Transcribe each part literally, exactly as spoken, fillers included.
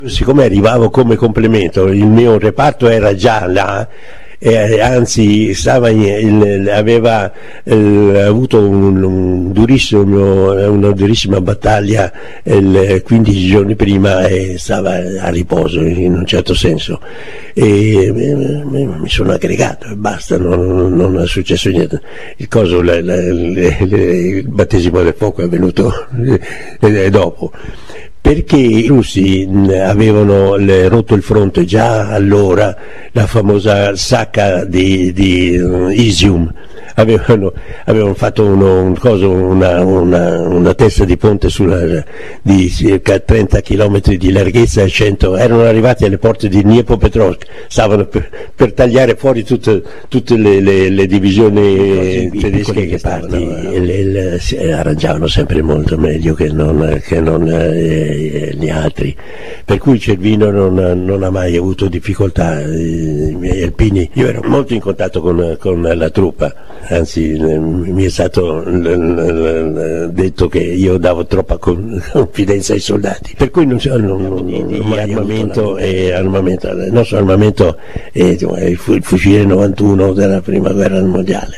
Siccome arrivavo come complemento, il mio reparto era già là, e anzi stava in, il, aveva il, avuto un, un durissimo, una durissima battaglia il, quindici giorni prima e stava a riposo in un certo senso, e mi sono aggregato e basta, non, non è successo niente. Il coso, le, le, le, il battesimo del fuoco è venuto dopo, perché i russi avevano rotto il fronte già allora, la famosa sacca di, di Isium, avevano, avevano fatto uno, un coso, una, una, una testa di ponte sulla, di circa trenta chilometri di larghezza e cento, erano arrivati alle porte di Dnipropetrovsk, stavano per, per tagliare fuori tutte, tutte le, le, le divisioni tedesche che parti, e le, le, si arrangiavano sempre molto meglio che non, che non eh, gli altri, per cui Cervino non, non ha mai avuto difficoltà. I miei alpini, io ero molto in contatto con, con la truppa, anzi mi è stato detto che io davo troppa confidenza ai soldati, per cui non so, non, non, non armamento e armamento, il nostro armamento è il fucile novantuno della prima guerra mondiale,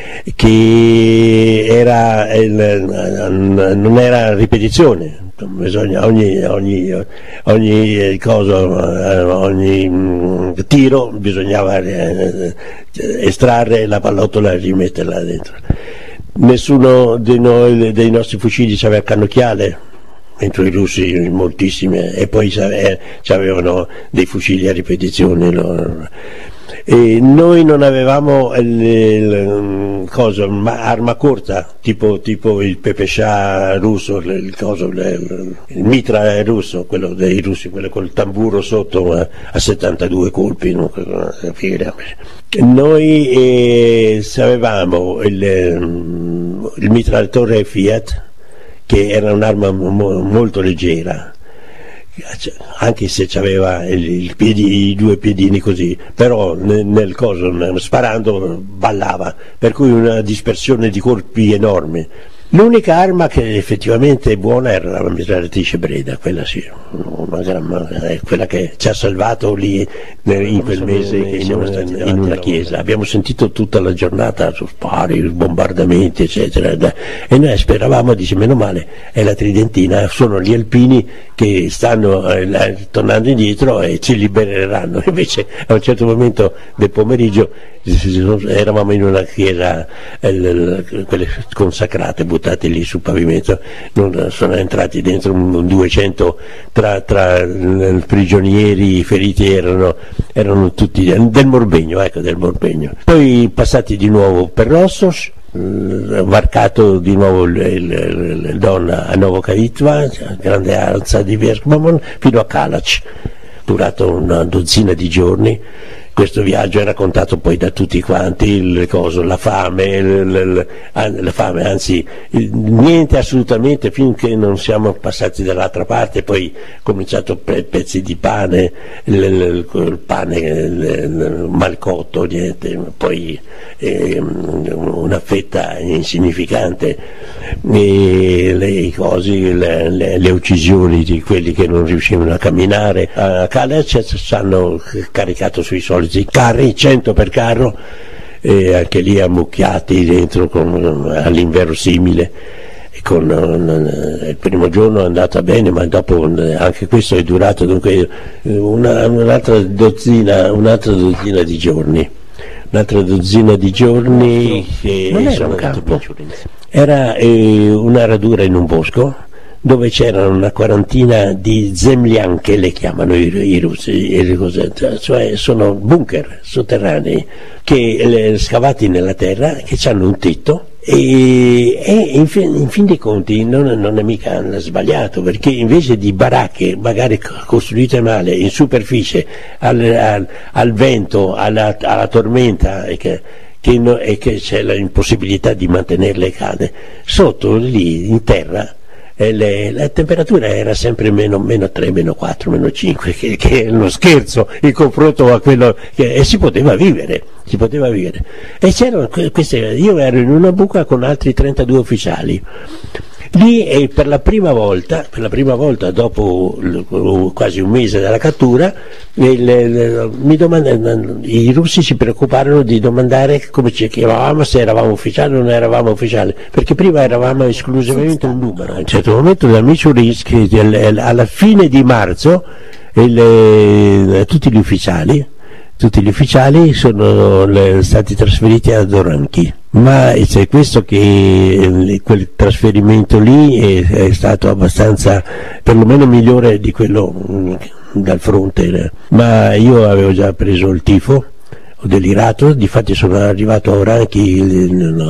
che era non era ripetizione. Bisogna ogni, ogni, ogni, cosa, ogni mh, tiro bisognava eh, estrarre la pallottola e rimetterla dentro. Nessuno di noi, dei nostri fucili aveva cannocchiale, mentre i russi moltissime, e poi avevano dei fucili a ripetizione. No? E noi non avevamo il, il, cosa, ma arma corta, tipo, tipo il Pepesha russo, il, il, coso, il, il mitra russo, quello dei russi, quello col tamburo sotto a, a settantadue colpi. No? Noi eh, avevamo il, il mitragliatore Fiat, che era un'arma mo, molto leggera, anche se aveva il, il piedi, i due piedini così, però nel, nel coso, sparando ballava, per cui una dispersione di colpi enorme. L'unica arma che effettivamente è buona era la mitragliatrice Breda, quella sì, una gran, è quella che ci ha salvato lì in quel mese che siamo stati in una chiesa. Abbiamo sentito tutta la giornata su spari, bombardamenti eccetera, e noi speravamo, dice, meno male è la Tridentina, sono gli alpini che stanno eh, tornando indietro e ci libereranno. Invece a un certo momento del pomeriggio eravamo in una chiesa, eh, quelle consacrate, buttate lì sul pavimento, non, sono entrati dentro un duecento tra, tra prigionieri, feriti, erano, erano tutti del Morbegno, ecco, del Morbegno. Poi passati di nuovo per Rossos, varcato di nuovo il, il, il, il Don a Novokavitva, grande alza di Verkmamon, fino a Kalac, durato una dozzina di giorni. Questo viaggio è raccontato poi da tutti quanti, il coso, la fame, il, il, la fame, anzi niente assolutamente, finché non siamo passati dall'altra parte, poi cominciato per pezzi di pane, il, il, il pane il, il malcotto, niente, poi eh, una fetta insignificante, e le, cose, le, le, le uccisioni di quelli che non riuscivano a camminare. A Kalac ci hanno caricato sui soliti carri, cento per carro, e anche lì ammucchiati dentro con, all'inverosimile. Con, uh, il primo giorno è andata bene, ma dopo uh, anche questo è durato dunque una, un'altra dozzina, un'altra dozzina di giorni. Un'altra dozzina di giorni che non era sono un campo, era eh, una radura in un bosco, dove c'erano una quarantina di zemlyan, che le chiamano i, i russi, cioè sono bunker sotterranei che le, scavati nella terra, che hanno un tetto, e, e in, fin, in fin dei conti non, non è mica sbagliato, perché invece di baracche magari costruite male in superficie al, al, al vento, alla, alla tormenta, e che Che no, e che c'è l'impossibilità di mantenerle calde, sotto lì in terra e le, la temperatura era sempre meno, meno tre, meno quattro, meno cinque, che, che è uno scherzo in confronto a quello che, e si poteva vivere, si poteva vivere. E c'erano queste, io ero in una buca con altri trentadue ufficiali, Lì e per la prima volta, per la prima volta dopo l- quasi un mese dalla cattura, il, il, mi domanda, i russi si preoccuparono di domandare come ci chiamavamo, se eravamo ufficiali o non eravamo ufficiali, perché prima eravamo esclusivamente un numero. A un certo momento dal Michurinsk, alla fine di marzo, il, tutti gli ufficiali tutti gli ufficiali sono le, stati trasferiti ad Oranki, ma c'è questo che quel trasferimento lì è, è stato abbastanza, perlomeno migliore di quello mh, dal fronte, ma io avevo già preso il tifo, ho delirato, difatti sono arrivato a Oranki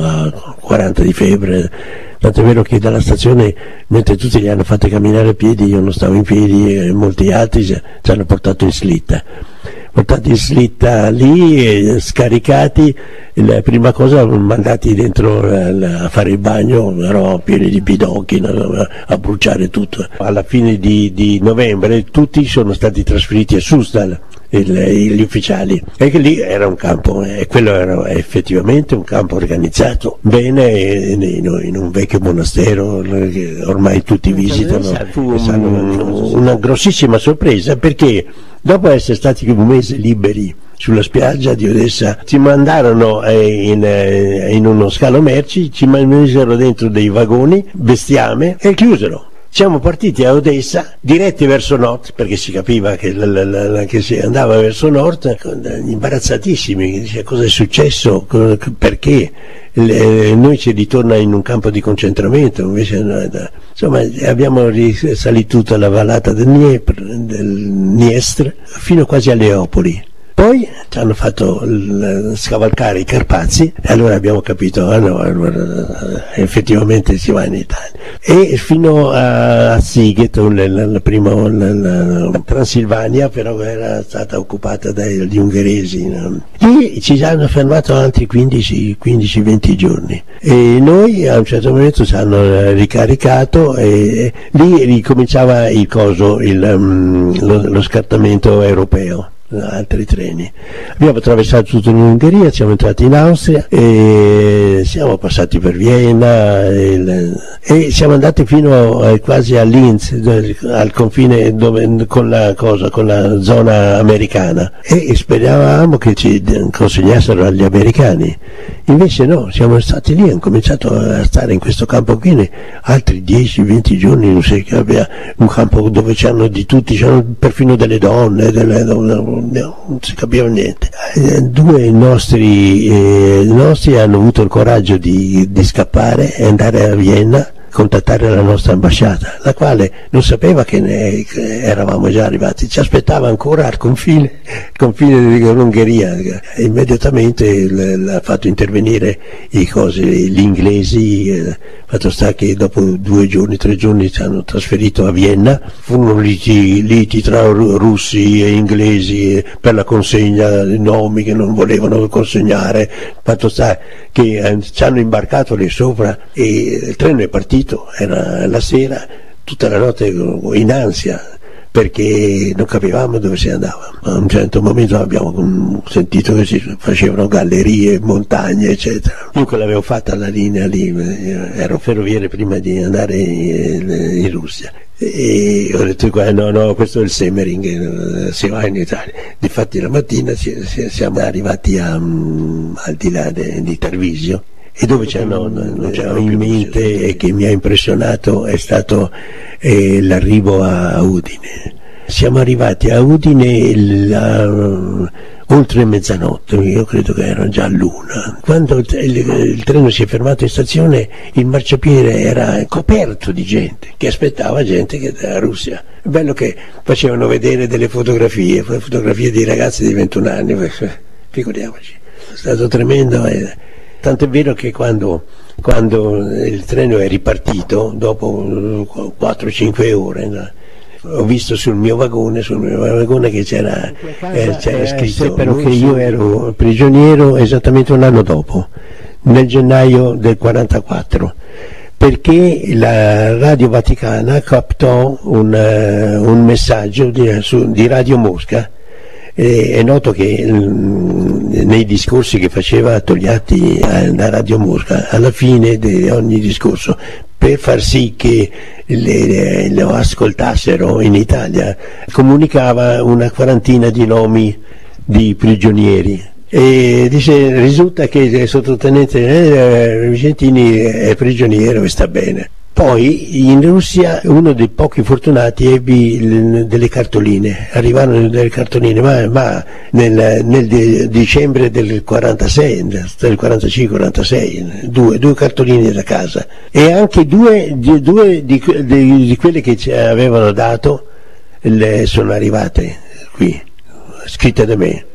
a quaranta di febbre, tanto è vero che dalla stazione, mentre tutti li hanno fatti camminare a piedi, io non stavo in piedi e molti altri ci, ci hanno portato in slitta. Portati in slitta lì, scaricati, la prima cosa mandati dentro a fare il bagno, eravamo pieni di pidocchi, a bruciare tutto. Alla fine di, di novembre tutti sono stati trasferiti a Sustal, il, gli ufficiali, e che lì era un campo, e quello era effettivamente un campo organizzato bene in, in un vecchio monastero che ormai tutti visitano. Fu un, una grossissima sorpresa, perché dopo essere stati un mese liberi sulla spiaggia di Odessa, ci mandarono in, in uno scalo merci, ci misero dentro dei vagoni, bestiame, e chiusero. Siamo partiti a Odessa, diretti verso nord, perché si capiva che, la, la, la, che si andava verso nord, imbarazzatissimi, dice, cosa è successo, perché le, noi ci ritorna in un campo di concentramento, invece no, insomma abbiamo risalito tutta la vallata del Dniepr, del Dniestr, fino quasi a Leopoli. Poi ci hanno fatto l- scavalcare i Carpazi e allora abbiamo capito, ah no, allora, effettivamente si va in Italia. E fino a, a Siget, la, la, la prima la, la Transilvania, però era stata occupata dagli ungheresi. No? Lì ci hanno fermato altri quindici venti giorni e noi a un certo momento ci hanno ricaricato e lì ricominciava il coso, il, um, lo, lo scartamento europeo. Altri treni. Abbiamo attraversato tutto l'Ungheria, siamo entrati in Austria e siamo passati per Vienna e, e siamo andati fino a, quasi a Linz, al confine dove, con, la cosa, con la zona americana, e speravamo che ci consegnassero agli americani. Invece no, siamo stati lì, hanno cominciato a stare in questo campo qui altri dieci venti giorni, non so, che abbia un campo dove c'hanno di tutti, c'hanno perfino delle donne, delle, non si capiva niente. Eh, due nostri, eh, nostri hanno avuto il coraggio di, di scappare e andare a Vienna, contattare la nostra ambasciata, la quale non sapeva che, ne, che eravamo già arrivati, ci aspettava ancora al confine, confine dell'Ungheria. Immediatamente l'ha fatto intervenire i cosi, gli inglesi, eh, fatto sta che dopo due giorni, tre giorni ci hanno trasferito a Vienna, furono liti, liti tra russi e inglesi per la consegna dei nomi che non volevano consegnare, fatto sta che eh, ci hanno imbarcato lì sopra e il treno è partito. Era la sera, tutta la notte in ansia perché non capivamo dove si andava. A un certo momento abbiamo sentito che si facevano gallerie, montagne eccetera. Io che l'avevo fatta la linea lì, ero ferroviere prima di andare in Russia e ho detto no no, questo è il Semmering, si va in Italia. Difatti la mattina siamo arrivati a, al di là di Tarvisio, e dove c'hanno, non c'hanno in mente e che mi ha impressionato è stato eh, l'arrivo a Udine. Siamo arrivati a Udine la, uh, oltre mezzanotte, io credo che era già l'una. Quando il, il, il treno si è fermato in stazione, il marciapiede era coperto di gente che aspettava gente che dalla Russia. È bello che facevano vedere delle fotografie, fotografie di ragazzi di ventuno anni, figuriamoci, è stato tremendo. Eh. Tant'è vero che quando, quando il treno è ripartito, dopo quattro cinque ore, no, ho visto sul mio vagone, sul mio vagone che c'era, eh, c'era scritto però che io ero prigioniero esattamente un anno dopo, nel gennaio del quarantaquattro, perché la Radio Vaticana captò un, uh, un messaggio di, su, di Radio Mosca. Eh, è noto che nei discorsi che faceva Togliatti a Radio Mosca, alla fine di ogni discorso, per far sì che le, lo ascoltassero in Italia, comunicava una quarantina di nomi di prigionieri e dice: risulta che il sottotenente eh, Vicentini è prigioniero e sta bene. Poi in Russia uno dei pochi fortunati ebbe delle cartoline, arrivarono delle cartoline, ma, ma nel, nel de, dicembre del quarantasei, del quarantacinque quarantasei, due, due cartoline da casa, e anche due, due di, di, di quelle che ci avevano dato le, sono arrivate qui, scritte da me.